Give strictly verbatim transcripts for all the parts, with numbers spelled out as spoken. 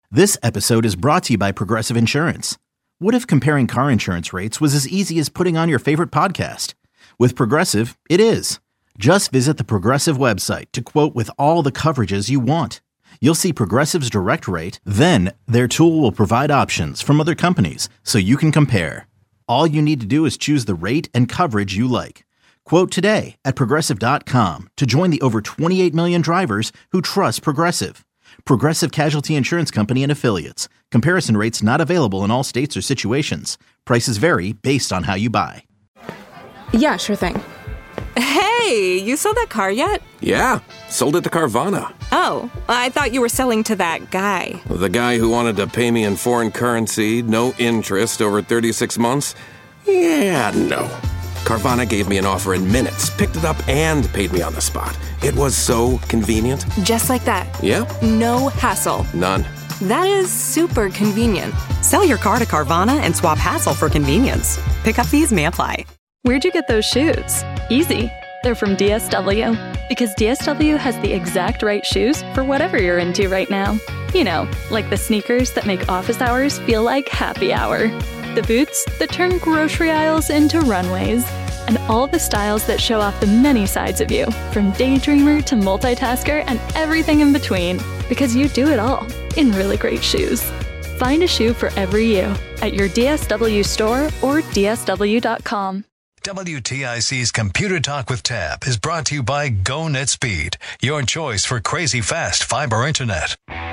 This episode is brought to you by Progressive Insurance. What if comparing car insurance rates was as easy as putting on your favorite podcast? With Progressive, it is. Just visit the Progressive website to quote with all the coverages you want. You'll see Progressive's direct rate, then their tool will provide options from other companies so you can compare. All you need to do is choose the rate and coverage you like. Quote today at Progressive dot com to join the over twenty-eight million drivers who trust Progressive. Progressive Casualty Insurance Company and Affiliates. Comparison rates not available in all states or situations. Prices vary based on how you buy. Yeah, sure thing. Hey, you sold that car yet? Yeah, sold it to Carvana. Oh, I thought you were selling to that guy. The guy who wanted to pay me in foreign currency, no interest, over thirty-six months? Yeah, no. Carvana gave me an offer in minutes, picked it up, and paid me on the spot. It was so convenient. Just like that. Yeah? No hassle. None. That is super convenient. Sell your car to Carvana and swap hassle for convenience. Pickup fees may apply. Where'd you get those shoes? Easy. They're from D S W. Because D S W has the exact right shoes for whatever you're into right now. You know, like the sneakers that make office hours feel like happy hour. The boots that turn grocery aisles into runways. And all the styles that show off the many sides of you, from daydreamer to multitasker and everything in between. Because you do it all in really great shoes. Find a shoe for every you at your D S W store or D S W dot com. W T I C's Computer Talk with Tab is brought to you by GoNetSpeed, your choice for crazy fast fiber internet.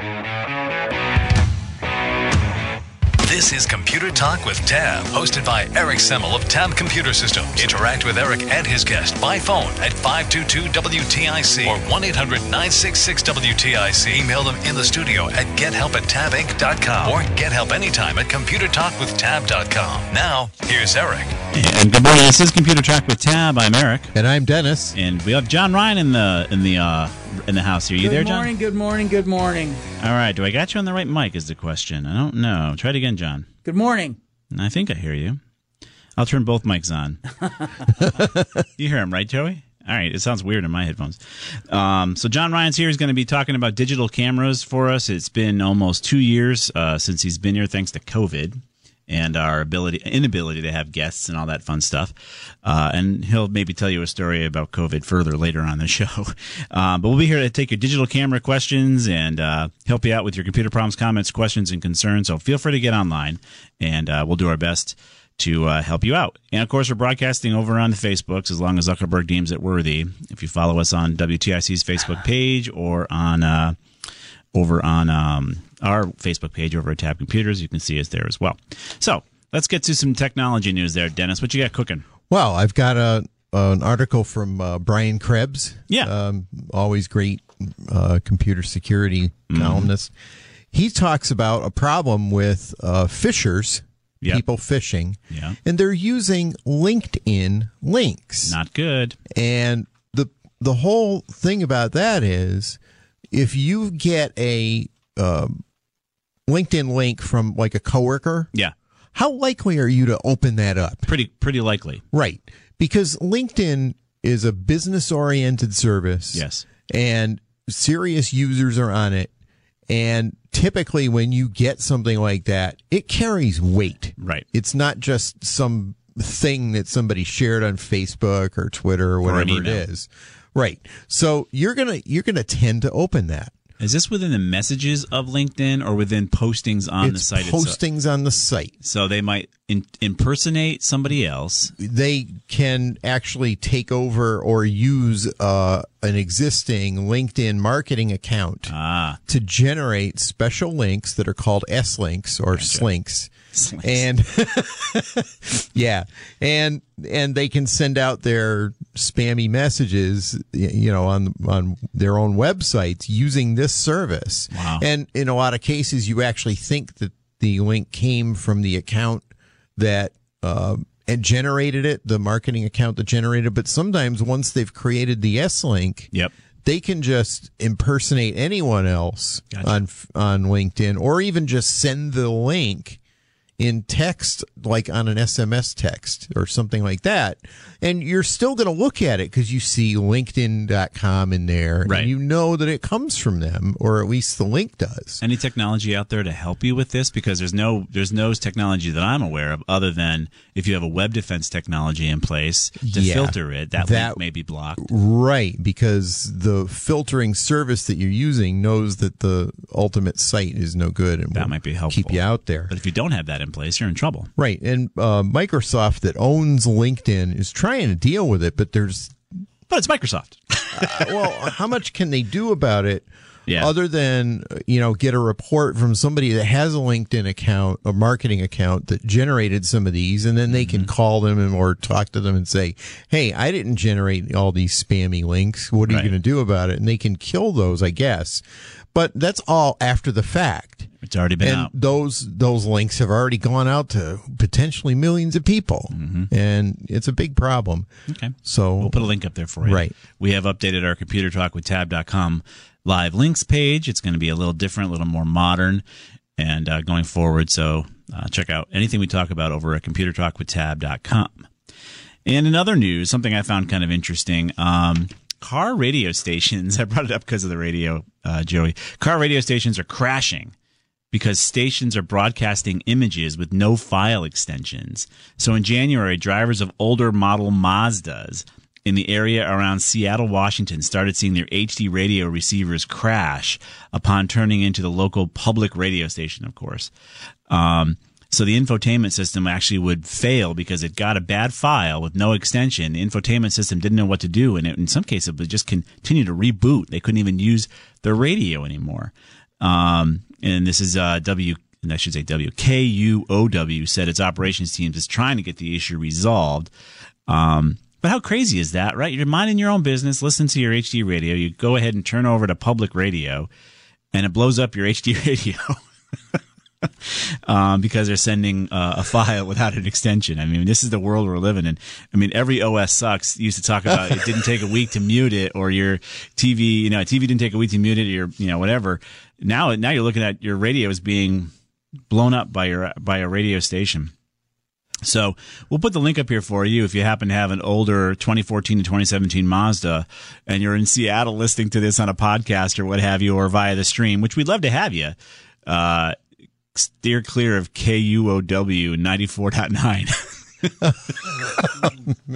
This is Computer Talk with Tab, hosted by Eric Semmel of Tab Computer Systems. Interact with Eric and his guest by phone at five two two W T I C or one eight hundred nine six six W T I C. Email them in the studio at gethelp at tab inc dot com or get help anytime at computer talk with tab dot com. Now, here's Eric. And good morning. This is Computer Talk with Tab. I'm Eric, and I'm Dennis, and we have John Ryan in the in the uh, in the house here. You good there, John? Morning, good morning. Good morning. All right. Do I got you on the right mic? Is the question. I don't know. Try it again, John. Good morning. I think I hear you. I'll turn both mics on. You hear him, right, Joey? All right. It sounds weird in my headphones. Um, so John Ryan's here. He's going to be talking about digital cameras for us. It's been almost two years uh, since he's been here, thanks to COVID and our ability inability to have guests and all that fun stuff. Uh, and he'll maybe tell you a story about COVID further later on the show. Um, but we'll be here to take your digital camera questions and uh, help you out with your computer problems, comments, questions, and concerns. So feel free to get online, and uh, we'll do our best to uh, help you out. And, of course, we're broadcasting over on the Facebooks as long as Zuckerberg deems it worthy. If you follow us on W T I C's Facebook page or on uh, over on um, our Facebook page over at Tab Computers, you can see us there as well. So let's get to some technology news there, Dennis. What you got cooking? Well, I've got a an article from uh, Brian Krebs. Yeah. Um, always great uh, computer security mm-hmm. columnist. He talks about a problem with uh, phishers, yep. people phishing, yeah. and they're using LinkedIn links. Not good. And the the whole thing about that is if you get a um, LinkedIn link from like a coworker, yeah. how likely are you to open that up? Pretty pretty likely. Right. Because LinkedIn is a business-oriented service. Yes. And serious users are on it. And typically when you get something like that, it carries weight. Right. It's not just some thing that somebody shared on Facebook or Twitter or whatever or it is. Right. So you're going to you're going to tend to open that. Is this within the messages of LinkedIn or within postings on it's the site postings itself? Postings on the site. So they might in, impersonate somebody else. They can actually take over or use uh, an existing LinkedIn marketing account ah. to generate special links that are called S-links or gotcha. slinks. Slinks. And yeah, and and they can send out their spammy messages, you know, on on their own websites using this service. Wow. And in a lot of cases, you actually think that the link came from the account that uh, and generated it, the marketing account that generated it. But sometimes once they've created the S-link, yep. they can just impersonate anyone else gotcha. on on LinkedIn, or even just send the link in text, like on an S M S text or something like that. And you're still going to look at it because you see LinkedIn dot com in there. Right. And you know that it comes from them, or at least the link does. Any technology out there to help you with this? Because there's no there's no technology that I'm aware of other than if you have a web defense technology in place to Yeah, filter it, that, that link may be blocked. Right, because the filtering service that you're using knows that the ultimate site is no good and That will might be helpful. keep you out there. But if you don't have that in place, you're in trouble. Right, and uh, Microsoft that owns LinkedIn is trying to deal with it, but there's But it's Microsoft. uh, well, how much can they do about it? Yeah. Other than, you know, get a report from somebody that has a LinkedIn account, a marketing account that generated some of these, and then they can Mm-hmm. call them and, or talk to them and say, hey, I didn't generate all these spammy links. What are Right. you going to do about it? And they can kill those, I guess. But that's all after the fact. It's already been and out. those those links have already gone out to potentially millions of people, and it's a big problem. Okay. So We'll put a link up there for you. Right. We have updated our Computer Talk with Tab dot com live links page. It's going to be a little different, a little more modern, and uh, going forward. So uh, check out anything we talk about over at Computer Talk with Tab dot com. And in other news, something I found kind of interesting. Um, car radio stations, I brought it up because of the radio, uh, Joey. Car radio stations are crashing because stations are broadcasting images with no file extensions. So in January, drivers of older model Mazdas in the area around Seattle, Washington, started seeing their H D radio receivers crash upon turning into the local public radio station, of course. Um, so the infotainment system actually would fail because it got a bad file with no extension. The infotainment system didn't know what to do, and it, in some cases, it would just continue to reboot. They couldn't even use their radio anymore. Um, and this is uh, W, and I should say W, K U O W said its operations team is trying to get the issue resolved. Um, But how crazy is that, right? You're minding your own business, listen to your H D radio. You go ahead and turn over to public radio, and it blows up your H D radio um, because they're sending uh, a file without an extension. I mean, this is the world we're living in. I mean, every O S sucks. You used to talk about it didn't take a week to mute it, or your T V, you know, T V didn't take a week to mute it, or your, you know, whatever. Now, now you're looking at your radio is being blown up by your by a radio station. So we'll put the link up here for you if you happen to have an older twenty fourteen to twenty seventeen Mazda and you're in Seattle listening to this on a podcast or what have you, or via the stream, which we'd love to have you. Uh, steer clear of K U O W ninety-four point nine. Oh,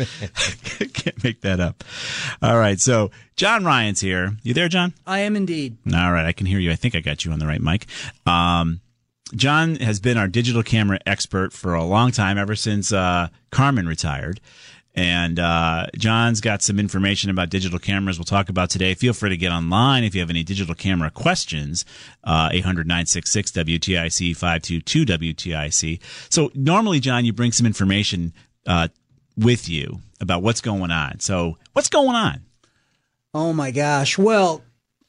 can't make that up. All right. So John Ryan's here. You there, John? I am indeed. All right. I can hear you. I think I got you on the right mic. Um, John has been our digital camera expert for a long time, ever since uh, Carmen retired. And uh, John's got some information about digital cameras we'll talk about today. Feel free to get online if you have any digital camera questions, uh, eight hundred, nine six six, W T I C, five two two, W T I C. So normally, John, you bring some information uh, with you about what's going on. So what's going on? Oh, my gosh. Well,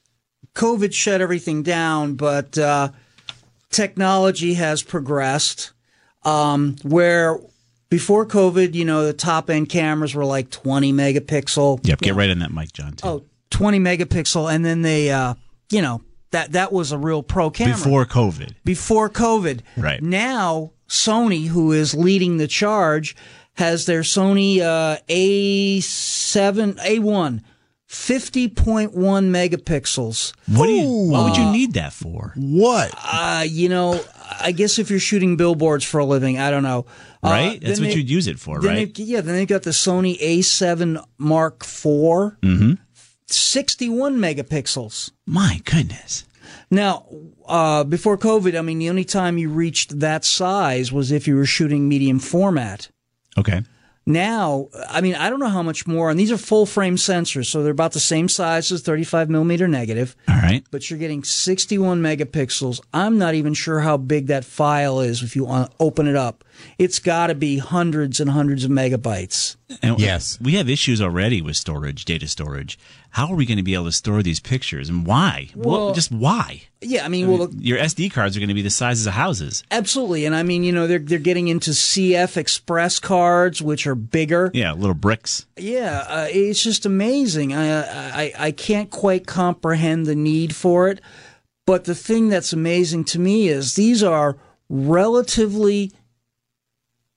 COVID shut everything down, but uh, technology has progressed um, where before COVID, you know, the top-end cameras were like twenty megapixel. Yep, get know, right in that mic, John, too. Oh, twenty megapixel, and then they, uh, you know, that, that was a real pro camera. Before COVID. Before COVID. Right. Now, Sony, who is leading the charge, has their Sony uh, A seven, A one, fifty point one megapixels. What do you? What would you need that for? What? Uh, you know, I guess if you're shooting billboards for a living, I don't know. Right? Uh, That's then what they- you'd use it for, then right? they- yeah, then they got the Sony A seven Mark four, Mm-hmm. sixty-one megapixels. My goodness. Now, uh, before COVID, I mean, the only time you reached that size was if you were shooting medium format. Okay. Now, I mean, I don't know how much more, and these are full frame sensors, so they're about the same size as thirty-five millimeter negative. All right. But you're getting sixty-one megapixels. I'm not even sure how big that file is if you want to open it up. It's got to be hundreds and hundreds of megabytes. And Yes. We have issues already with storage, data storage. How are we going to be able to store these pictures, and why? Well- Well, just why? Yeah, I mean, well, look, Your S D cards are going to be the sizes of houses. absolutely. And I mean, you know, they're they're getting into C F Express cards, which are bigger. Yeah, little bricks. Yeah, uh, it's just amazing. I, I I can't quite comprehend the need for it. But the thing that's amazing to me is these are relatively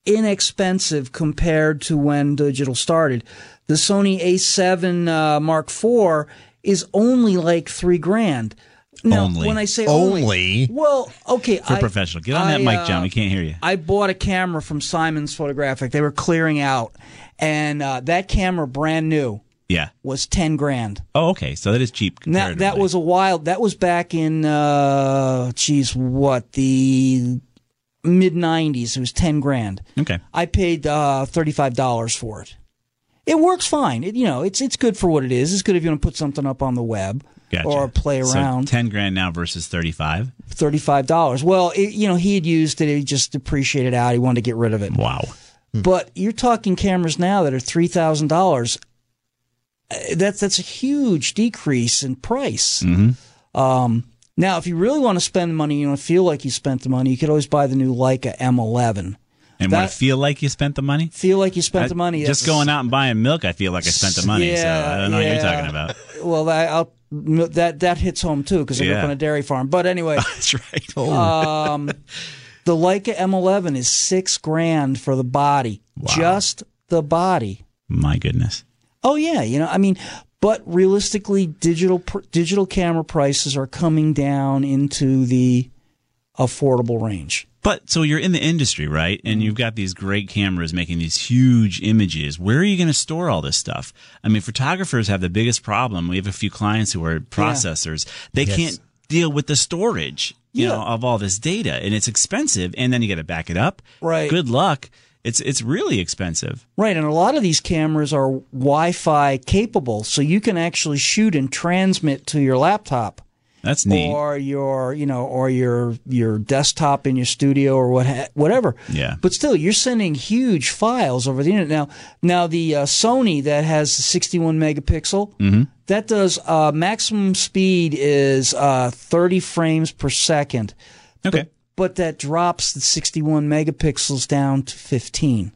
inexpensive compared to when digital started. The Sony A seven uh, Mark four is only like three grand. Now, only. when I say Only? only, well, okay, For I, professional. Get on I, that mic, uh, John. We can't hear you. I bought a camera from Simon's Photographic. They were clearing out, and uh, that camera, brand new, Yeah. was ten grand. Oh, okay. So that is cheap. Now, that was a while. That was back in, uh, geez, what, the mid nineties. It was ten grand. Okay. I paid uh, thirty-five dollars for it. It works fine. It, you know, it's it's good for what it is. It's good if you want to put something up on the web Gotcha. or play around. So ten grand now versus thirty-five. thirty-five dollars. Well, it, you know, he had used it. He just depreciated out. He wanted to get rid of it. Wow. But you're talking cameras now that are three thousand dollars. That's that's a huge decrease in price. Mm-hmm. Um, now, if you really want to spend the money, you don't feel like you spent the money, you could always buy the new Leica M eleven. And That- want to feel like you spent the money? Feel like you spent I- the money. Just That's- going out and buying milk, I feel like I spent the money. so Yeah, I don't know what yeah. you're talking about. Well, that I'll, that that hits home too because I grew up Yeah. on a dairy farm. But anyway, That's right. um, the Leica M eleven is six grand for the body, just the body. My goodness. Oh yeah, you know, I mean, but realistically, digital pr- digital camera prices are coming down into the affordable range. But so you're in the industry, right? And you've got these great cameras making these huge images. Where are you going to store all this stuff? I mean, photographers have the biggest problem. We have a few clients who are processors. They Yes. can't deal with the storage, you Yeah. know, of all this data, and it's expensive. And then you got to back it up. Right. Good luck. It's it's really expensive. Right, and a lot of these cameras are Wi-Fi capable, so you can actually shoot and transmit to your laptop. That's neat. Or your, you know, or your your desktop in your studio or what, ha- whatever. Yeah. But still, you're sending huge files over the internet. Now, now the uh, Sony that has the sixty-one megapixel, Mm-hmm. that does uh, maximum speed is uh, thirty frames per second. Okay. But, but that drops the sixty-one megapixels down to fifteen.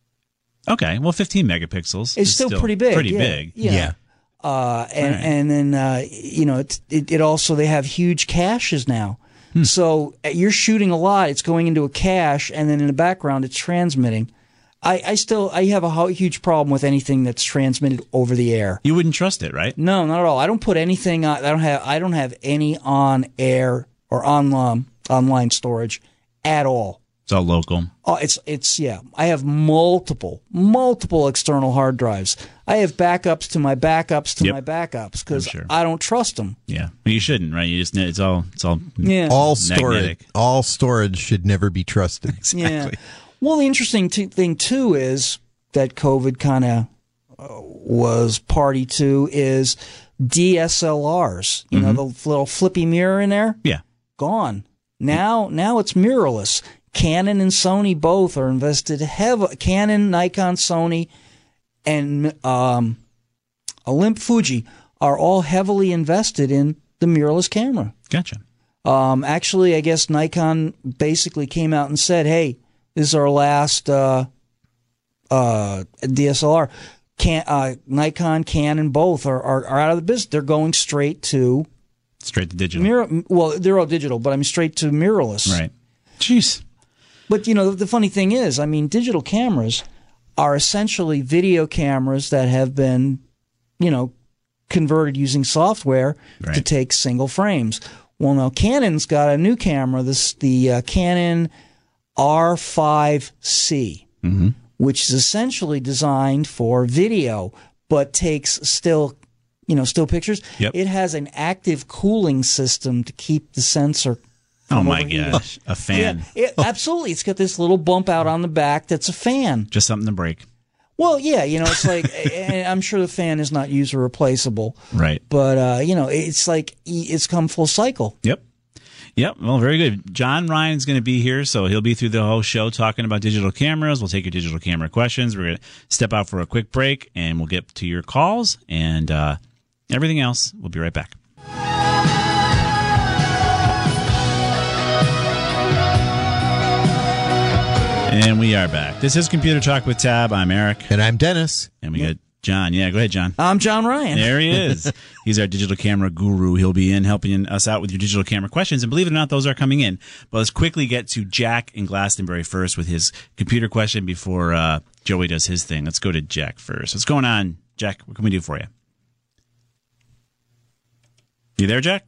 Okay. Well, fifteen megapixels. It's is still, pretty big. Pretty yeah. big. Yeah. Yeah. Uh, and Right. and then uh, you know it, it it also they have huge caches now. Hmm. So uh, you're shooting a lot. It's going into a cache, and then in the background it's transmitting. I, I still I have a ho- huge problem with anything that's transmitted over the air. You wouldn't trust it, right? No, not at all. I don't put anything on. I don't have I don't have any on air or online online storage at all. It's all local. Oh, it's it's yeah. I have multiple multiple external hard drives. I have backups to my backups to Yep. my backups because I'm sure. I don't trust them. Yeah. Well, you shouldn't, right? You just it's all it's all Yeah. All storage, Magnetic. all storage should never be trusted. Yeah. Well, the interesting t- thing too is that COVID kind of uh, was party to is D S L Rs. You know, the little flippy mirror in there. Yeah. Gone. Now, now it's mirrorless. Canon and Sony both are invested heavily. Canon, Nikon, Sony, and um, Olymp Fuji are all heavily invested in the mirrorless camera. Gotcha. Um, actually, I guess Nikon basically came out and said, "Hey, this is our last uh, uh, D S L R." Can, uh, Nikon, Canon, both are, are are out of the business. They're going straight to Straight to digital. mirror. Well, they're all digital, but I mean straight to mirrorless. Right. Jeez. But, you know, the funny thing is, I mean, digital cameras are essentially video cameras that have been, you know, converted using software Right. to take single frames. Well, now Canon's got a new camera, this the uh, Canon R five C, Mm-hmm. which is essentially designed for video, but takes still, you know, still pictures. Yep. It has an active cooling system to keep the sensor Oh from my overheating. gosh. A fan. Yeah, it, absolutely. It's got this little bump out on the back that's a fan. Just something to break. Well, yeah, you know, it's like, and I'm sure the fan is not user replaceable, Right. but, uh, you know, it's like, it's come full cycle. Yep. Yep. Well, very good. John Ryan's going to be here, so he'll be through the whole show talking about digital cameras. We'll take your digital camera questions. We're going to step out for a quick break, and we'll get to your calls and uh, everything else. We'll be right back. And we are back. This is Computer Talk with Tab. I'm Eric. And I'm Dennis. And we got John, yeah, go ahead, John. I'm John Ryan. There he is. He's our digital camera guru. He'll be in helping us out with your digital camera questions. And believe it or not, those are coming in. But let's quickly get to Jack in Glastonbury first with his computer question before uh, Joey does his thing. Let's go to Jack first. What's going on, Jack? What can we do for you? You there, Jack?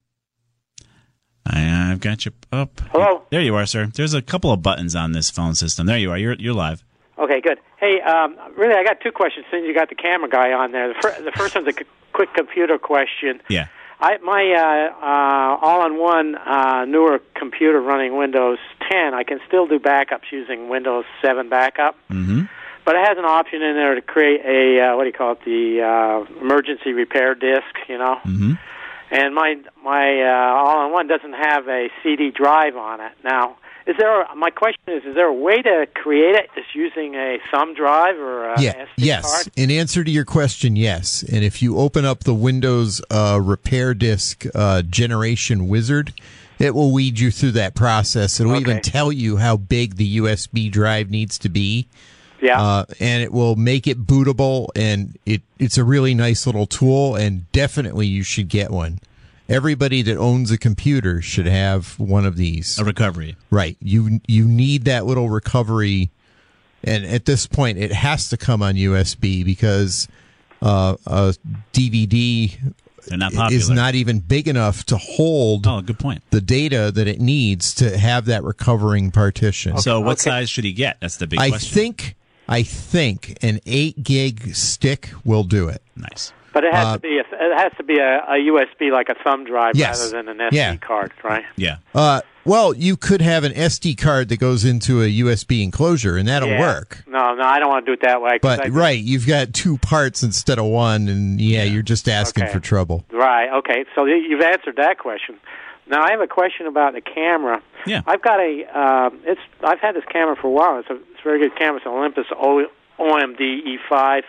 I, I've got you up. Hello? There you are, sir. There's a couple of buttons on this phone system. There you are. You're, you're live. Okay, good. Hey, um, really, I got two questions since you got the camera guy on there. The, fir- the first one's a c- quick computer question. Yeah. I my uh, uh, all-in-one uh, newer computer running Windows ten, I can still do backups using Windows seven backup. Mm-hmm. But it has an option in there to create a, uh, what do you call it, the uh, emergency repair disk, you know? Mm-hmm. And my my uh, all-in-one doesn't have a C D drive on it. Now, is there? A, my question is: is there a way to create it just using a thumb drive or a yeah, S D yes. card? In answer to your question, yes. And if you open up the Windows uh, repair disk uh, generation wizard, it will weed you through that process. It'll Okay. even tell you how big the U S B drive needs to be. Yeah. Uh, and it will make it bootable, and it, it's a really nice little tool, and definitely you should get one. Everybody that owns a computer should have one of these. A recovery. Right. You you need that little recovery, and at this point, it has to come on U S B because uh, a D V D They're not popular. is not even big enough to hold Oh, good point. the data that it needs to have that recovering partition. So what Okay. size should he get? That's the big I question. think I think an eight gig stick will do it. Nice. But it has uh, to be a, it has to be a, a U S B like a thumb drive Yes. rather than an S D Yeah. card, right? Yeah. Uh, well, you could have an S D card that goes into a U S B enclosure, and that'll Yeah. work. No, no, I don't want to do it that way. 'cause But I, right, you've got two parts instead of one, and yeah, you're just asking Okay. for trouble. Right. Okay. So you- you've answered that question. Now I have a question about the camera. Yeah. I've got a. Uh, it's. I've had this camera for a while. It's a. It's a very good camera. It's an Olympus O M D E five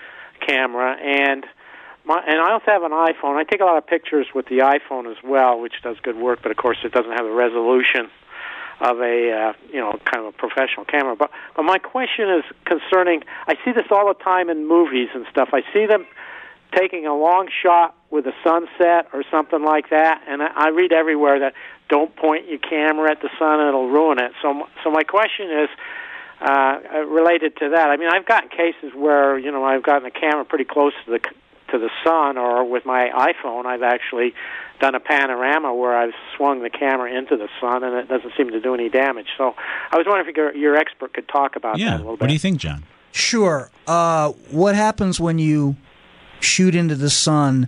camera, and my and I also have an iPhone. I take a lot of pictures with the iPhone as well, which does good work. But of course, it doesn't have the resolution of a uh, you know kind of a professional camera. But but my question is concerning. I see this all the time in movies and stuff. I see them taking a long shot with a sunset or something like that, and I, I read everywhere that don't point your camera at the sun; it'll ruin it. So so my question is. Uh, related to that, I mean, I've gotten cases where you know I've gotten the camera pretty close to the to the sun, or with my iPhone, I've actually done a panorama where I've swung the camera into the sun, and it doesn't seem to do any damage. So I was wondering if your, your expert could talk about Yeah. that a little bit. What do you think, John? Sure. Uh, what happens when you shoot into the sun?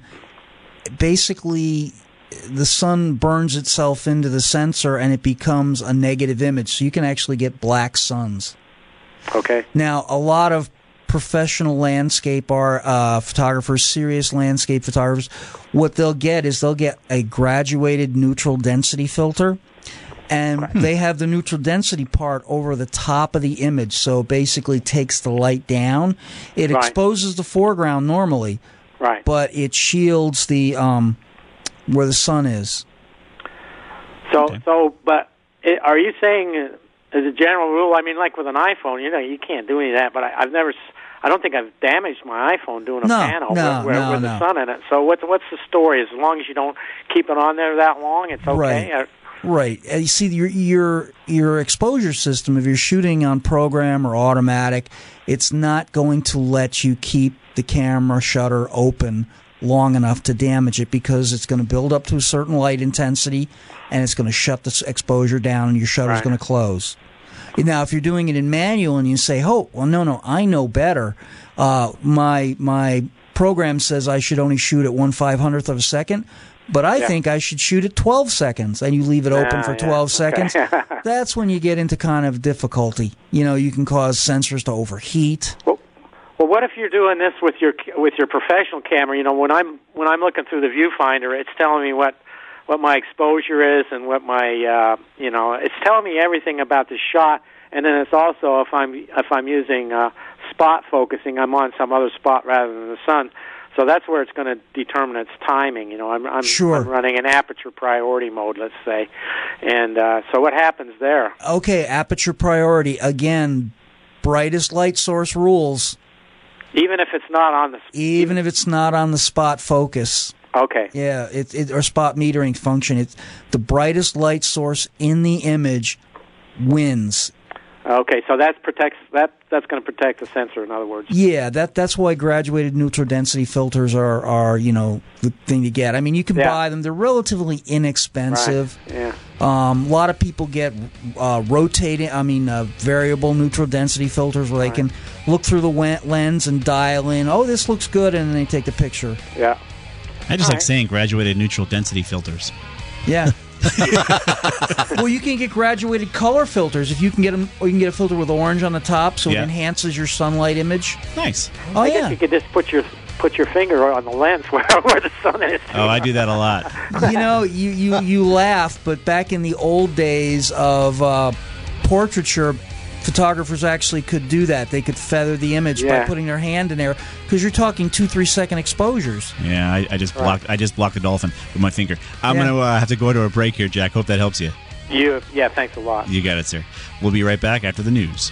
Basically, the sun burns itself into the sensor, and it becomes a negative image. So you can actually get black suns. Okay. Now, a lot of professional landscape are uh, photographers, serious landscape photographers, what they'll get is they'll get a graduated neutral density filter, and Right. they have the neutral density part over the top of the image, so it basically takes the light down. It Right. exposes the foreground normally, Right. but it shields the um, where the sun is. So, Okay. so, but it, are you saying, uh, as a general rule, I mean, like with an iPhone, you know, you can't do any of that. But I, I've never, s- I don't think I've damaged my iPhone doing a No, panel no, with, with, no, with no. the sun in it. So, what's what's the story? As long as you don't keep it on there that long, it's okay. Right. Uh, Right. And you see, your your your exposure system, if you're shooting on program or automatic, it's not going to let you keep the camera shutter open long enough to damage it, because it's going to build up to a certain light intensity, and it's going to shut the s- exposure down, and your shutter's Right. going to close. Now, if you're doing it in manual and you say, "Oh, well, no, no, I know better. Uh, my my program says I should only shoot at one five hundredth of a second." But I Yeah. think I should shoot at twelve seconds, and you leave it open Ah, for yeah, twelve okay. seconds. That's when you get into kind of difficulty. You know, you can cause sensors to overheat. Well, well, what if you're doing this with your with your professional camera? You know, when I'm when I'm looking through the viewfinder, it's telling me what what my exposure is and what my uh, you know, it's telling me everything about the shot. And then it's also if I'm if I'm using uh, spot focusing, I'm on some other spot rather than the sun. So that's where it's going to determine its timing. You know, I'm I'm, Sure. I'm running an aperture priority mode, let's say, and uh, so what happens there? Okay, aperture priority. Again, brightest light source rules. Even if it's not on the... Even if it's not on the spot focus. Okay. Yeah, it, it or spot metering function. It's the brightest light source in the image wins. Okay, so that protects that. That's going to protect the sensor. In other words. Yeah, that that's why graduated neutral density filters are, are you know the thing to get. I mean, you can Yeah. buy them; they're relatively inexpensive. Right. Yeah. Um, a lot of people get uh, rotating. I mean, uh, variable neutral density filters where they can look through the we- lens and dial in. Oh, this looks good, and then they take the picture. Yeah. I just All like right. saying graduated neutral density filters. Yeah. Well, you can get graduated color filters if you can get them, or you can get a filter with orange on the top, so Yeah. it enhances your sunlight image. Nice. Oh I yeah. guess you could just put your put your finger on the lens where where the sun is. Oh, I do that a lot. You know, you, you, you laugh, but back in the old days of uh, portraiture, photographers actually could do that. They could feather the image Yeah. by putting their hand in there, because you're talking two, three second exposures. Yeah, I, I just blocked. I just blocked the dolphin with my finger. I'm Yeah. gonna uh, have to go to a break here, Jack. Hope that helps you. You, yeah. Thanks a lot. You got it, sir. We'll be right back after the news.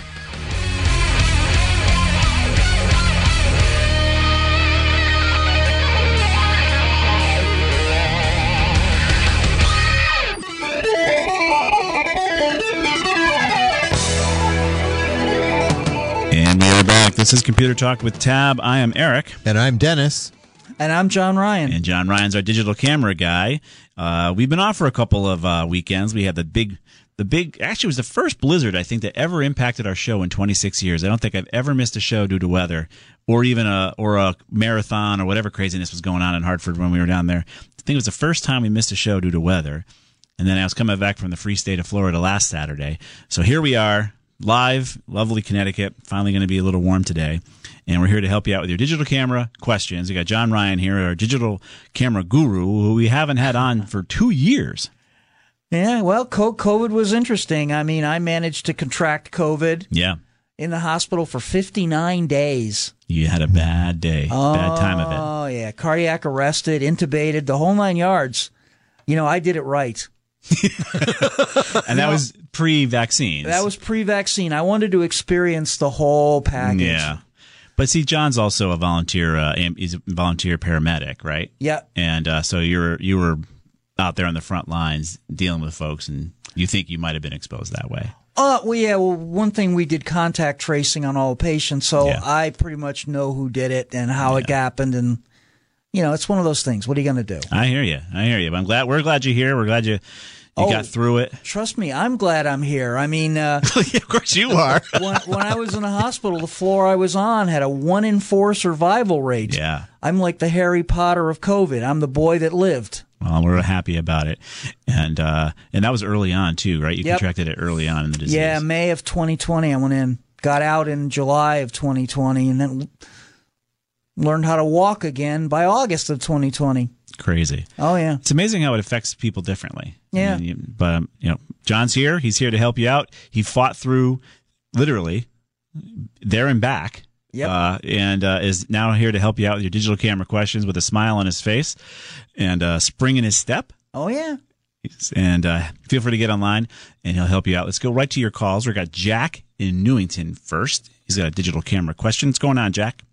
And we are back. This is Computer Talk with Tab. I am Eric. And I'm Dennis. And I'm John Ryan. And John Ryan's our digital camera guy. Uh, we've been off for a couple of uh, weekends. We had the big, the big. Actually, it was the first blizzard I think that ever impacted our show in twenty-six years. I don't think I've ever missed a show due to weather, or even a or a marathon or whatever craziness was going on in Hartford when we were down there. I think it was the first time we missed a show due to weather. And then I was coming back from the free state of Florida last Saturday. So here we are, live, lovely Connecticut. Finally going to be a little warm today. And we're here to help you out with your digital camera questions. We got John Ryan here, our digital camera guru, who we haven't had on for two years. Yeah, well, co- COVID was interesting. I mean, I managed to contract COVID Yeah. in the hospital for fifty-nine days. You had a bad day, bad time of it. Oh, yeah. Cardiac arrested, intubated, the whole nine yards. You know, I did it right. And that was pre-vaccines. That was pre-vaccine. I wanted to experience the whole package. Yeah. But see, John's also a volunteer. Uh, am- he's a volunteer paramedic, right? Yeah. And uh, so you're you were out there on the front lines dealing with folks, and you think you might have been exposed that way. Uh, well, yeah. Well, one thing, we did contact tracing on all patients, so Yeah. I pretty much know who did it and how it happened, and you know, it's one of those things. What are you going to do? I hear you. I hear you. But I'm glad. We're glad you're here. We're glad you you Oh. got through it. Trust me, I'm glad I'm here. I mean, uh, Yeah, of course you are. when, when I was in the hospital, the floor I was on had a one in four survival rate. Yeah. I'm like the Harry Potter of COVID. I'm the boy that lived. Well, we're happy about it, and uh, and that was early on too, right? You Yep. contracted it early on in the disease. Yeah, May of twenty twenty, I went in. Got out in July of twenty twenty, and then learned how to walk again by August of twenty twenty. Crazy. Oh, yeah. It's amazing how it affects people differently. Yeah. I mean, you- but um, you know, John's here. He's here to help you out. He fought through, literally, there and back. Yep. Uh, and uh, is now here to help you out with your digital camera questions with a smile on his face and a spring in his step. Oh, yeah. And uh, feel free to get online, and he'll help you out. Let's go right to your calls. We've got Jack in Newington first. He's got a digital camera question. What's going on, Jack?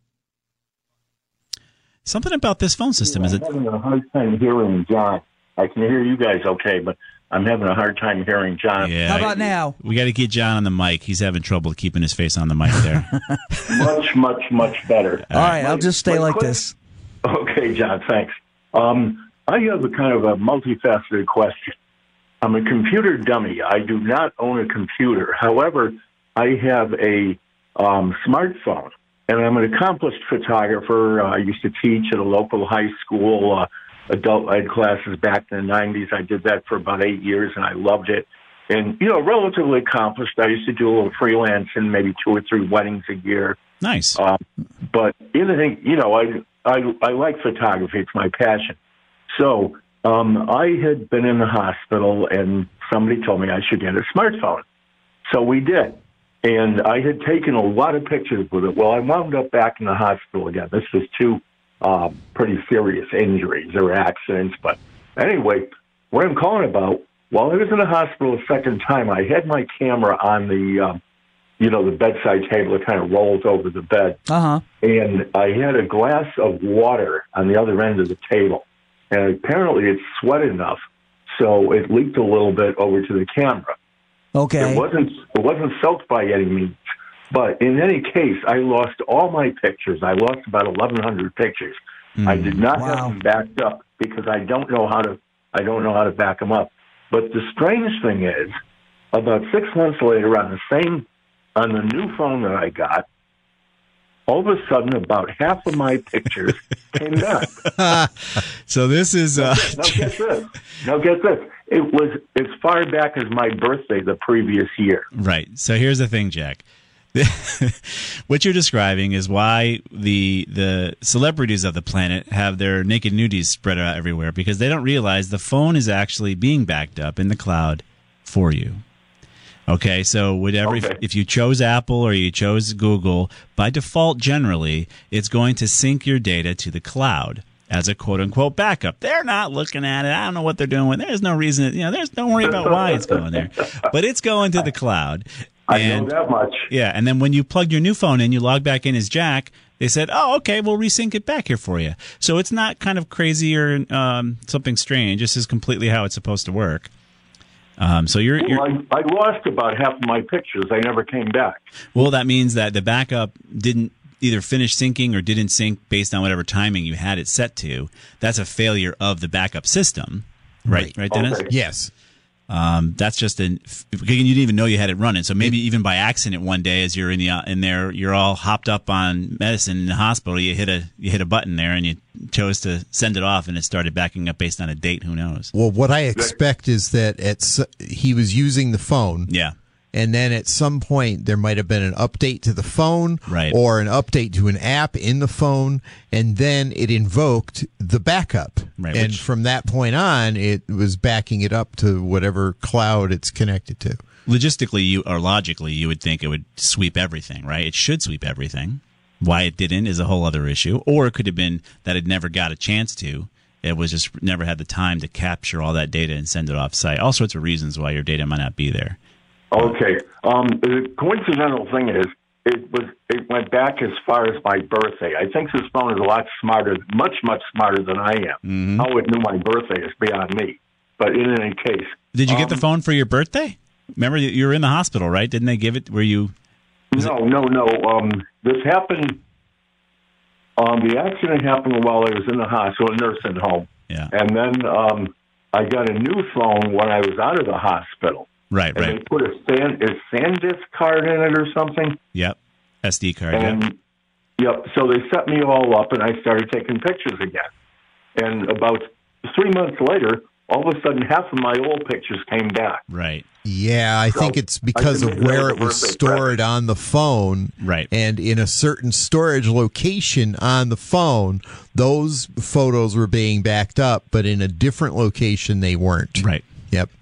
Something about this phone system. Is it? I'm having a hard time hearing John. I can hear you guys okay, but I'm having a hard time hearing John. Yeah. How about now? We got to get John on the mic. He's having trouble keeping his face on the mic there. Much, much, much better. All right, I'll just stay My like que- this. Okay, John, thanks. Um, I have a kind of a multifaceted question. I'm a computer dummy. I do not own a computer. However, I have a um, smartphone, and I'm an accomplished photographer. Uh, I used to teach at a local high school, uh, adult ed classes back in the nineties. I did that for about eight years, and I loved it. And, you know, relatively accomplished. I used to do a little freelancing, maybe two or three weddings a year. Nice. Um, but anything, you know, I, I, I like photography. It's my passion. So um, I had been in the hospital, and somebody told me I should get a smartphone. So we did. And I had taken a lot of pictures with it. Well, I wound up back in the hospital again. This was two uh, pretty serious injuries or accidents. But anyway, what I'm calling about, while I was in the hospital a second time, I had my camera on the uh, you know, the bedside table that kind of rolls over the bed. Uh-huh. And I had a glass of water on the other end of the table. And apparently it sweat enough, so it leaked a little bit over to the camera. Okay. It wasn't, it wasn't soaked by any means. But in any case, I lost all my pictures. I lost about eleven hundred pictures. Mm. I did not wow. have them backed up because I don't know how to, I don't know how to back them up. But the strange thing is, about six months later, on the same, on the new phone that I got, all of a sudden, about half of my pictures came back. So this is. Uh... Now get this. Now get this. It was as far back as my birthday the previous year. Right. So here's the thing, Jack. What you're describing is why the the celebrities of the planet have their naked nudies spread out everywhere, because they don't realize the phone is actually being backed up in the cloud for you. Okay, so whatever, okay. if, if you chose Apple or you chose Google, by default, generally, it's going to sync your data to the cloud as a quote-unquote backup. They're not looking at it. I don't know what they're doing with it. There's no reason, you know, there's don't worry about why it's going there. But it's going to the cloud. I and, know that much. Yeah, and then when you plug your new phone in, you log back in as Jack, they said, oh, okay, we'll resync it back here for you. So it's not kind of crazy or um, something strange. This is completely how it's supposed to work. Um, so you're, you're well, I, I lost about half of my pictures. I never came back. Well, that means that the backup didn't either finish syncing or didn't sync based on whatever timing you had it set to. That's a failure of the backup system, right? Right, right Dennis? Okay. Yes. Um, that's just an you didn't even know you had it running. So maybe even by accident one day, as you're in the in there, you're all hopped up on medicine in the hospital. You hit a you hit a button there, and you chose to send it off, and it started backing up based on a date. Who knows? Well, what I expect is that at he was using the phone. Yeah. And then at some point, there might have been an update to the phone, right, or an update to an app in the phone, and then it invoked the backup. Right, and which, from that point on, it was backing it up to whatever cloud it's connected to. Logistically, you or logically, you would think it would sweep everything, right? It should sweep everything. Why it didn't is a whole other issue. Or it could have been that it never got a chance to. It was just never had the time to capture all that data and send it off-site. All sorts of reasons why your data might not be there. Okay. Um, the coincidental thing is, it was it went back as far as my birthday. I think this phone is a lot smarter, much, much smarter than I am. Mm-hmm. How it knew my birthday is beyond me. But in any case. Did you um, get the phone for your birthday? Remember, you were in the hospital, right? Didn't they give it? Were you? No, it? no, no. Um, this happened. Um, the accident happened while I was in the hospital, nursing home. Yeah. And then um, I got a new phone when I was out of the hospital. Right, and right. They put a Sand, a SanDisk card in it or something. Yep, S D card. And, yep. yep. So they set me all up, and I started taking pictures again. And about three months later, all of a sudden, half of my old pictures came back. Right. Yeah, I so think it's because of where it was stored present. on the phone. Right. And in a certain storage location on the phone, those photos were being backed up, but in a different location, they weren't. Right. Yep.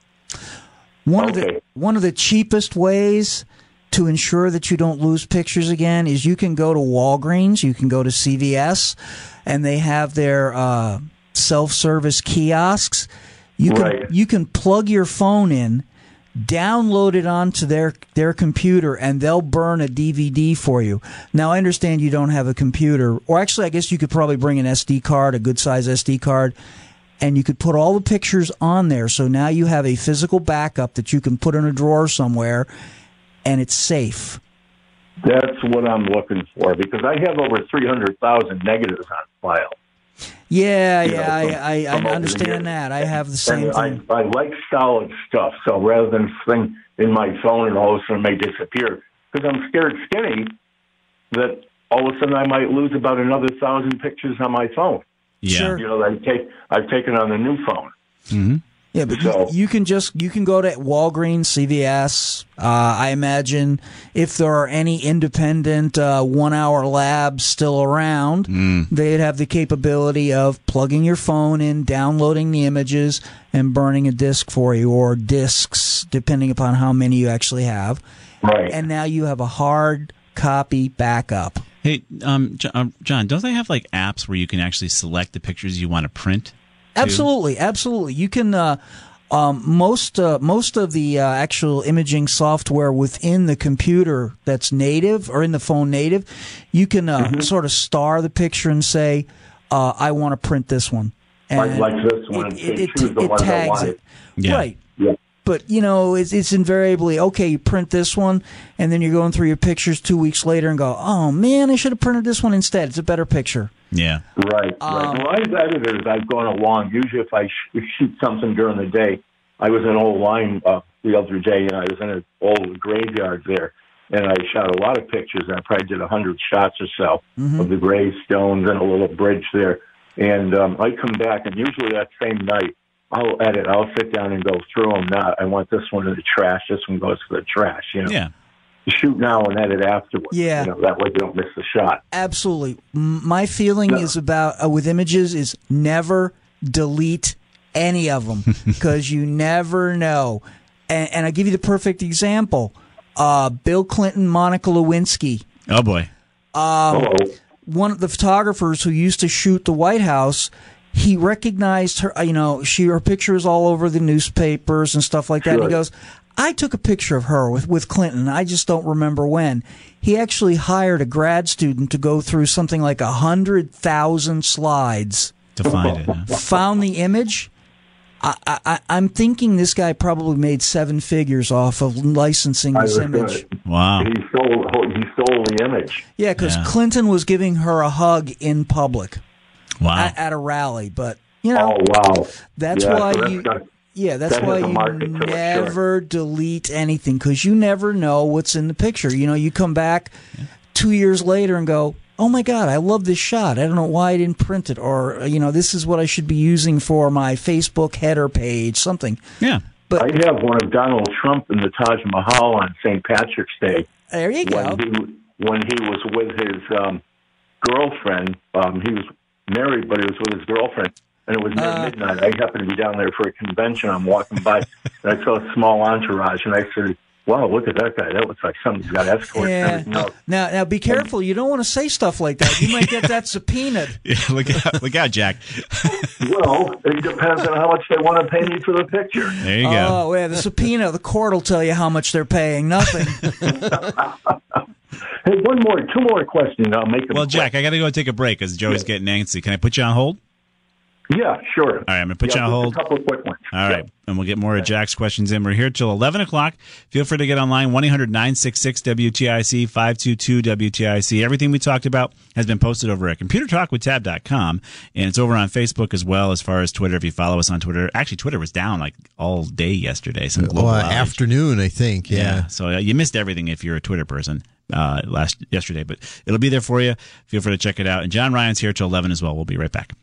One okay. of the one of the cheapest ways to ensure that you don't lose pictures again is you can go to Walgreens, you can go to C V S, and they have their uh, self-service kiosks. You can right. you can plug your phone in, download it onto their their computer, and they'll burn a D V D for you. Now, I understand you don't have a computer, or actually, I guess you could probably bring an S D card, a good size S D card. And you could put all the pictures on there. So now you have a physical backup that you can put in a drawer somewhere, and it's safe. That's what I'm looking for, because I have over three hundred thousand negatives on file. Yeah, you yeah, know, I, from, I, from I understand that. I have the same and thing. I, I like solid stuff, so rather than thing in my phone and all of a sudden may disappear, because I'm scared skinny that all of a sudden I might lose about another thousand pictures on my phone. Yeah. Sure. You know, I take, I've taken on the new phone. Mm-hmm. Yeah, but so, you, you can just you can go to Walgreens, C V S. Uh, I imagine if there are any independent uh, one-hour labs still around, mm. they'd have the capability of plugging your phone in, downloading the images, and burning a disc for you, or discs, depending upon how many you actually have. Right. And now you have a hard copy backup. Hey, um, John, don't they have like apps where you can actually select the pictures you want to print? Too? Absolutely, absolutely. You can uh, Um, most uh, most of the uh, actual imaging software within the computer that's native or in the phone native, you can uh, mm-hmm. sort of star the picture and say, uh, "I want to print this one." And like, like this one, it, it, choose it, the it one tags I want. it, yeah. right? Yeah. But, you know, it's, it's invariably, okay, you print this one, and then you're going through your pictures two weeks later and go, oh, man, I should have printed this one instead. It's a better picture. Yeah. Right, Um, right. Well, as editors, I've gone along. Usually if I sh- shoot something during the day, I was in Old Line uh, the other day, and I was in an old graveyard there, and I shot a lot of pictures. I probably did one hundred shots or so mm-hmm. of the gravestones and a little bridge there. And um, I come back, and usually that same night, I'll edit. I'll sit down and go through them. Now, I want this one in the trash. This one goes to the trash. You know, yeah. Shoot now and edit afterwards. Yeah, you know, that way you don't miss the shot. Absolutely. M- my feeling No. is about uh, with images is never delete any of them because you never know. And, and I'll give you the perfect example: uh, Bill Clinton, Monica Lewinsky. Oh boy. Um, one of the photographers who used to shoot the White House. He recognized her, you know, she her picture is all over the newspapers and stuff like that. Sure. And he goes, I took a picture of her with, with Clinton. I just don't remember when. He actually hired a grad student to go through something like a hundred thousand slides to find it. Huh? Found the image. I, I, I'm thinking this guy probably made seven figures off of licensing this image. Good. Wow. He stole, he stole the image. Yeah, because Yeah. Clinton was giving her a hug in public. Wow. At, at a rally, but you know, Oh, wow. that's Yeah, why so that's you. got- Yeah, that's that why has a you market to it, sure. never delete anything because you never know what's in the picture. You know, you come back two years later and go, "Oh my God, I love this shot. I don't know why I didn't print it," or you know, this is what I should be using for my Facebook header page, something. Yeah. But I have one of Donald Trump in the Taj Mahal on Saint Patrick's Day. There you go. When he, when he was with his um, girlfriend, um, he was married, but he was with his girlfriend. And it was near Uh, midnight. I happened to be down there for a convention. I'm walking by, and I saw a small entourage, and I said, wow, look at that guy. That looks like somebody's got escorts and Yeah. everything else. Now, now, be careful. You don't want to say stuff like that. You might get that subpoenaed. Yeah, look out, look out, Jack. Well, it depends on how much they want to pay me for the picture. There you go. Oh, yeah, the subpoena. The court will tell you how much they're paying. Nothing. Hey, one more, two more questions. I'll make them Well, quick. Jack, I got to go take a break because Joey's getting antsy. Can I put you on hold? Yeah, sure. All right, I'm going to put yeah, you on just hold. A couple of quick ones. All right, and we'll get more of Jack's questions in. We're here till eleven o'clock. Feel free to get online, one eight hundred nine six six W T I C, five two two W T I C. Everything we talked about has been posted over at computer talk with tab dot com, and it's over on Facebook as well as far as Twitter. If you follow us on Twitter. Actually, Twitter was down like all day yesterday. Some global Well, outage. afternoon, I think. Yeah. So uh, you missed everything if you're a Twitter person uh, last yesterday, but it'll be there for you. Feel free to check it out. And John Ryan's here till eleven as well. We'll be right back.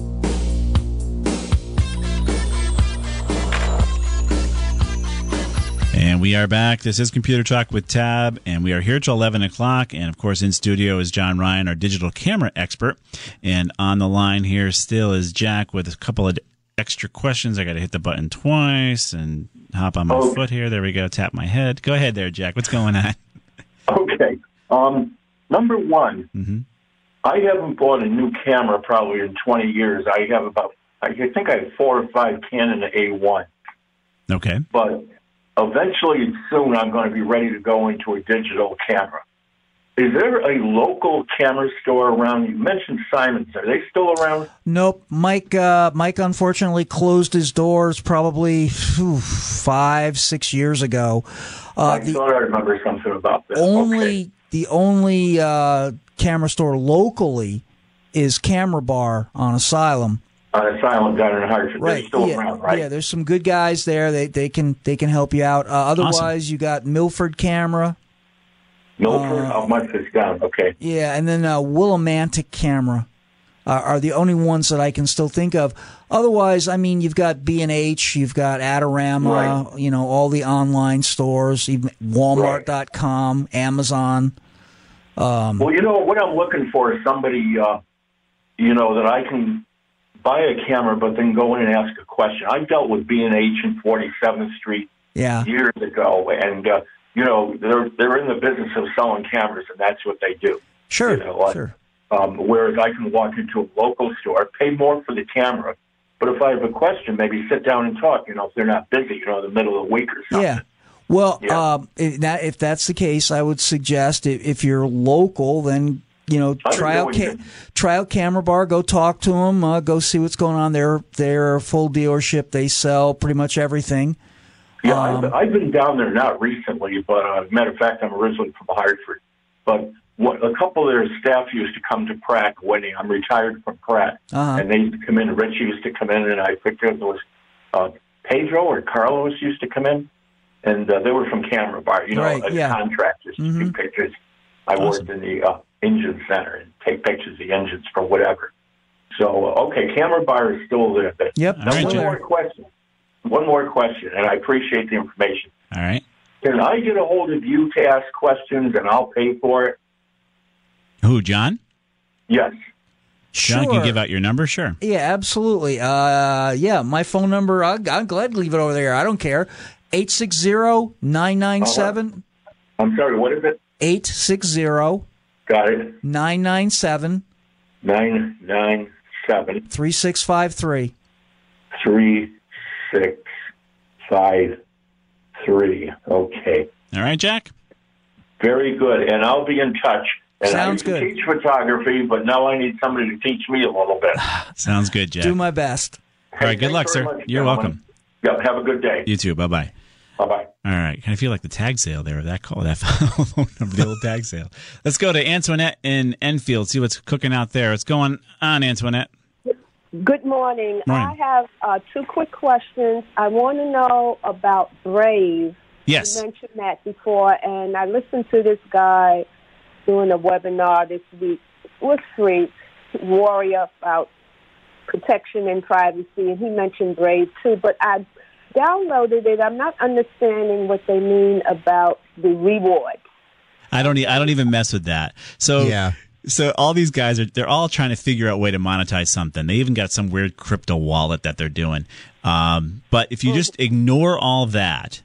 And we are back. This is Computer Talk with Tab, and we are here till eleven o'clock. And, of course, in studio is John Ryan, our digital camera expert. And on the line here still is Jack with a couple of extra questions. I got to hit the button twice and hop on my Oh. foot here. There we go. Tap my head. Go ahead there, Jack. What's going on? Okay. Um, number one, Mm-hmm. I haven't bought a new camera probably in twenty years. I have about, I think I have four or five Canon A one. Okay. But eventually, soon, I'm going to be ready to go into a digital camera. Is there a local camera store around? You mentioned Simon's. Are they still around? Nope. Mike uh, Mike unfortunately closed his doors probably phew, five, six years ago. Uh, I thought I remember something about that. only Okay. the only uh, camera store locally is Camera Bar on Asylum. On Asylum down in Hartford. Right. They're still yeah, around, right? Yeah, there's some good guys there. They they can they can help you out. Uh, otherwise, you got Milford Camera. Milford? Uh, I'll mark this down. Okay. Yeah, and then uh, Willimantic Camera uh, are the only ones that I can still think of. Otherwise, I mean, you've got B and H, you've got Adorama, Right. you know, all the online stores, even Walmart dot com, Amazon. Um, Well, you know, what I'm looking for is somebody, uh, you know, that I can buy a camera but then go in and ask a question. I dealt with B and H in forty-seventh Street yeah. years ago, and, uh, you know, they're they're in the business of selling cameras, and that's what they do. Sure, You know, like, sure. Um, whereas I can walk into a local store, pay more for the camera, But if I have a question, maybe sit down and talk, you know, if they're not busy, you know, in the middle of the week or something. Yeah. Well, Yeah. um, if, that, if that's the case, I would suggest if, if you're local, then, you know, I don't try know out, what ca- try out Camera Bar, go talk to them, uh, go see what's going on there. They're a full dealership. They sell pretty much everything. Yeah, Um, I've, I've been down there, not recently, but uh, matter of fact, I'm originally from Hartford. But what, a couple of their staff used to come to Pratt when I'm retired from Pratt, Uh-huh. and they used to come in. Rich used to come in, and I picked up. It was uh, Pedro or Carlos used to come in, and uh, they were from Camera Bar, you know, Right, as yeah. contractors to Mhm. take pictures. I worked in the uh, engine center and take pictures of the engines for whatever. So, uh, okay, Camera Bar is still there. Yep, Now, still one there. more question. One more question, and I appreciate the information. All right. Can I get a hold of you to ask questions, and I'll pay for it? Who, John? Yes. John Sure. can give out your number? Sure. Yeah, absolutely. Uh, yeah, my phone number, I'll, I'm glad to leave it over there. I don't care. eight six zero, nine nine seven. I'm sorry, what is it? eight six zero, Got it. nine nine seven, nine nine seven, three six five three. three six five three. Okay. All right, Jack? Very good. And I'll be in touch. And Sounds I used to good. teach photography, but now I need somebody to teach me a little bit. Sounds good, Jack. Do my best. All right, good Thanks luck, very sir. much, You're gentlemen. welcome. Yeah, have a good day. You too. Bye-bye. Bye-bye. All right. Kind of feel like the tag sale there. That call, that phone number, the old tag sale. Let's go to Antoinette in Enfield, see what's cooking out there. What's going on, Antoinette? Good morning. Morning. I have uh, two quick questions. I want to know about Brave. Yes. You mentioned that before, and I listened to this guy doing a webinar this week. It was free, Warrior, about protection and privacy, and he mentioned Brave too. But I downloaded it. I'm not understanding what they mean about the reward. I don't. E- I don't even mess with that. So Yeah. So all these guys are. They're all trying to figure out a way to monetize something. They even got some weird crypto wallet that they're doing. Um, but if you just ignore all that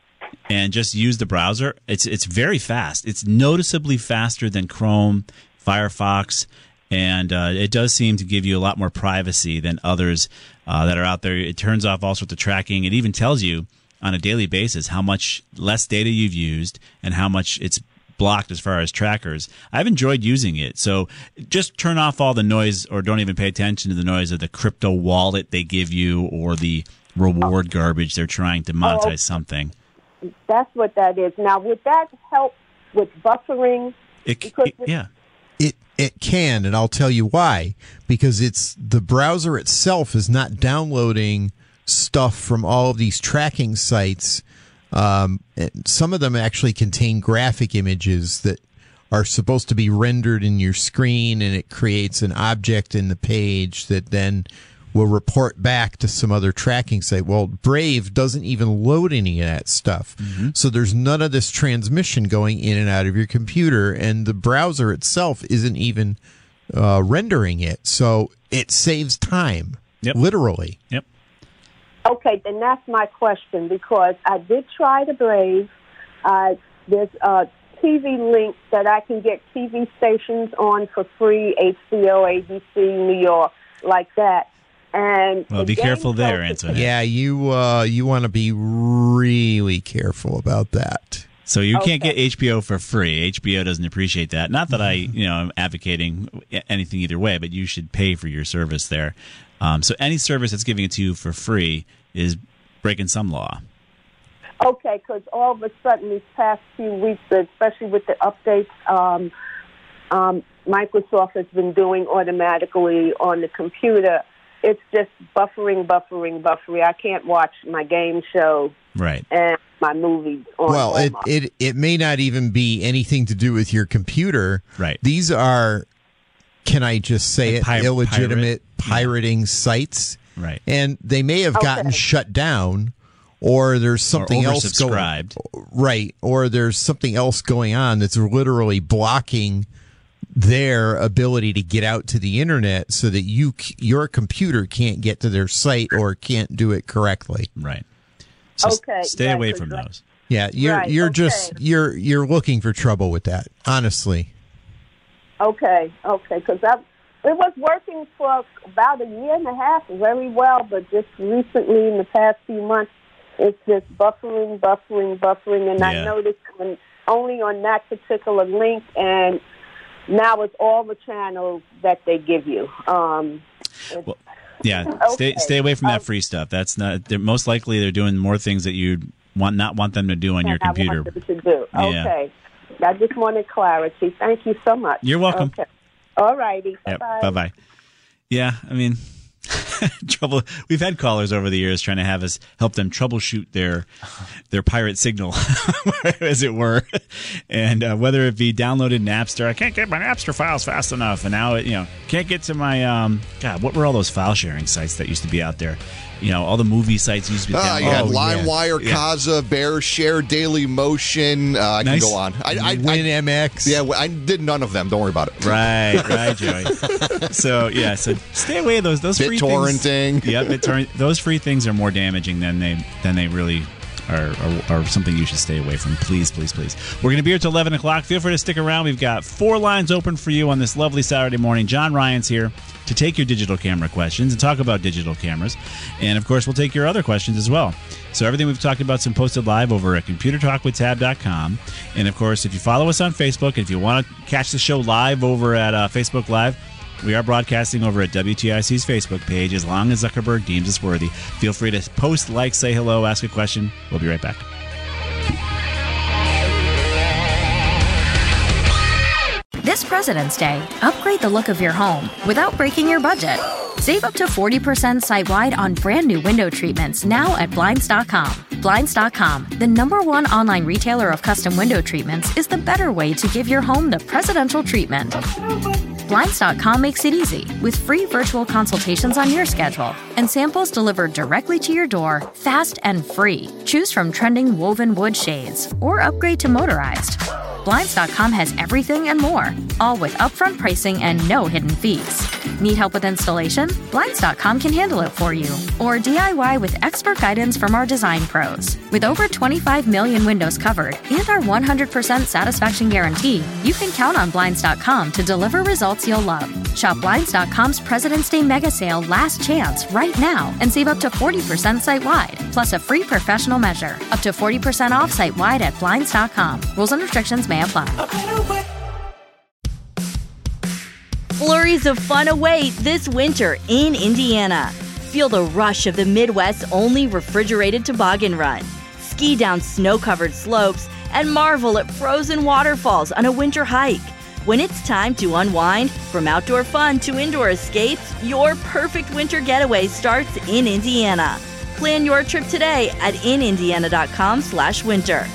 and just use the browser, it's it's very fast. It's noticeably faster than Chrome, Firefox, and uh, it does seem to give you a lot more privacy than others uh, that are out there. It turns off all sorts of tracking. It even tells you on a daily basis how much less data you've used and how much it's blocked as far as trackers. I've enjoyed using it. So just turn off all the noise, or don't even pay attention to the noise of the crypto wallet they give you or the reward garbage they're trying to monetize Oh. something. That's what that is. Now, would that help with buffering? It, Because it- yeah. It it can, and I'll tell you why. Because it's the browser itself is not downloading stuff from all of these tracking sites. Um, and some of them actually contain graphic images that are supposed to be rendered in your screen, and it creates an object in the page that then will report back to some other tracking site. Well, Brave doesn't even load any of that stuff. So there's none of this transmission going in and out of your computer, and the browser itself isn't even uh, rendering it. So it saves time, literally. Yep. Okay, then that's my question, because I did try the Brave. Uh, there's a T V link that I can get T V stations on for free, H B O, A B C, New York, like that. And Well, the be game careful there, shows- Antoinette. Yeah, you uh, you want to be really careful about that. So you can't Okay. get H B O for free. H B O doesn't appreciate that. Not that I, you know, I'm advocating anything either way, but you should pay for your service there. Um, so any service that's giving it to you for free is breaking some law. Okay, because all of a sudden these past few weeks, especially with the updates, um, um, Microsoft has been doing automatically on the computer. It's just buffering, buffering, buffering. I can't watch my game show Right. and my movies on Well, it, Hallmark. it it may not even be anything to do with your computer. Right. These are, can I just say Like it, pi- illegitimate pirate? pirating sites. Right. And they may have gotten Okay. shut down, or there's something else going. oversubscribed. Right. Or there's something else going on that's literally blocking their ability to get out to the internet, so that you c- your computer can't get to their site or can't do it correctly. Right. So s- Okay, stay yeah, away 'cause from that- those. Yeah, you're Right, you're okay. just you're you're looking for trouble with that. Honestly. Okay, okay, because it was working for about a year and a half very well, but just recently in the past few months, it's just buffering, buffering, buffering, and yeah. I noticed when only on that particular link, and now it's all the channels that they give you. Um, well, yeah, okay. stay stay away from that um, free stuff. That's not. They're, most likely, they're doing more things that you want not want them to do on your computer. I want them to do. Yeah. Okay, I just wanted clarity. Thank you so much. You're welcome. Okay. All righty. Yep. Bye Bye bye. Yeah, I mean. Trouble. We've had callers over the years trying to have us help them troubleshoot their their pirate signal, as it were, and uh, whether it be downloaded in Napster. I can't get my Napster files fast enough, and now it, you know, can't get to my um. God, what were all those file sharing sites that used to be out there? You know, all the movie sites used to be. Uh, you had LimeWire, yeah. Kazaa, BearShare, Daily Motion. Uh, I nice. can go on. I, I, WinMX. Yeah, I did none of them. Don't worry about it. Right, right, Joey. So yeah, so stay away those those free BitTorrenting. things. Yeah, BitTorrent. Those free things are more damaging than they than they really are, are, are something you should stay away from. Please, please, please. We're going to be here till eleven o'clock. Feel free to stick around. We've got four lines open for you on this lovely Saturday morning. John Ryan's here to take your digital camera questions and talk about digital cameras. And, of course, we'll take your other questions as well. So everything we've talked about is posted live over at computer talk with tab dot com. And, of course, if you follow us on Facebook, if you want to catch the show live over at uh, Facebook Live, we are broadcasting over at W T I C's Facebook page as long as Zuckerberg deems us worthy. Feel free to post, like, say hello, ask a question. We'll be right back. This President's Day, upgrade the look of your home without breaking your budget. Save up to forty percent site-wide on brand new window treatments now at Blinds dot com. Blinds dot com, the number one online retailer of custom window treatments, is the better way to give your home the presidential treatment. Blinds dot com makes it easy with free virtual consultations on your schedule and samples delivered directly to your door, fast and free. Choose from trending woven wood shades or upgrade to motorized. Blinds dot com has everything and more, all with upfront pricing and no hidden fees. Need help with installation? Blinds dot com can handle it for you. Or D I Y with expert guidance from our design pros. With over twenty-five million windows covered and our one hundred percent satisfaction guarantee, you can count on Blinds dot com to deliver results you'll love. Shop Blinds dot com's President's Day Mega Sale Last Chance right now and save up to forty percent site-wide, plus a free professional measure. Up to forty percent off site-wide at Blinds dot com. Rules and restrictions may apply. Flurries of fun await this winter in Indiana. Feel the rush of the Midwest's only refrigerated toboggan run. Ski down snow-covered slopes and marvel at frozen waterfalls on a winter hike. When it's time to unwind, from outdoor fun to indoor escapes, your perfect winter getaway starts in Indiana. Plan your trip today at in indiana dot com slash winter.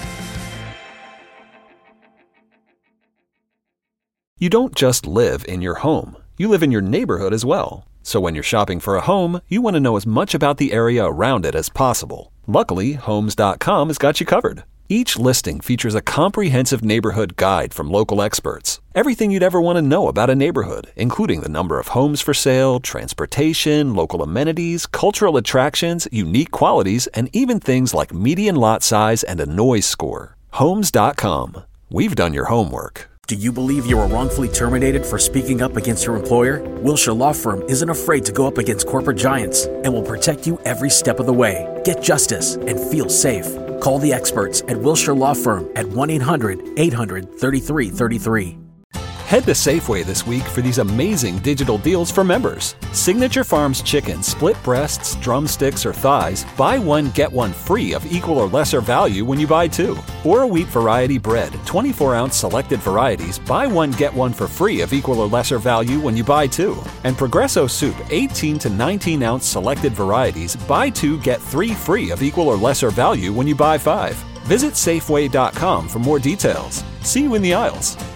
You don't just live in your home. You live in your neighborhood as well. So when you're shopping for a home, you want to know as much about the area around it as possible. Luckily, Homes dot com has got you covered. Each listing features a comprehensive neighborhood guide from local experts. Everything you'd ever want to know about a neighborhood, including the number of homes for sale, transportation, local amenities, cultural attractions, unique qualities, and even things like median lot size and a noise score. Homes dot com. We've done your homework. Do you believe you were wrongfully terminated for speaking up against your employer? Wilshire Law Firm isn't afraid to go up against corporate giants and will protect you every step of the way. Get justice and feel safe. Call the experts at Wilshire Law Firm at one eight hundred eight hundred thirty-three thirty-three. Head to Safeway this week for these amazing digital deals for members. Signature Farms chicken, split breasts, drumsticks, or thighs, buy one, get one free of equal or lesser value when you buy two. Or a wheat variety bread, twenty-four ounce selected varieties, buy one, get one for free of equal or lesser value when you buy two. And Progresso soup, eighteen to nineteen ounce selected varieties, buy two, get three free of equal or lesser value when you buy five. Visit Safeway dot com for more details. See you in the aisles.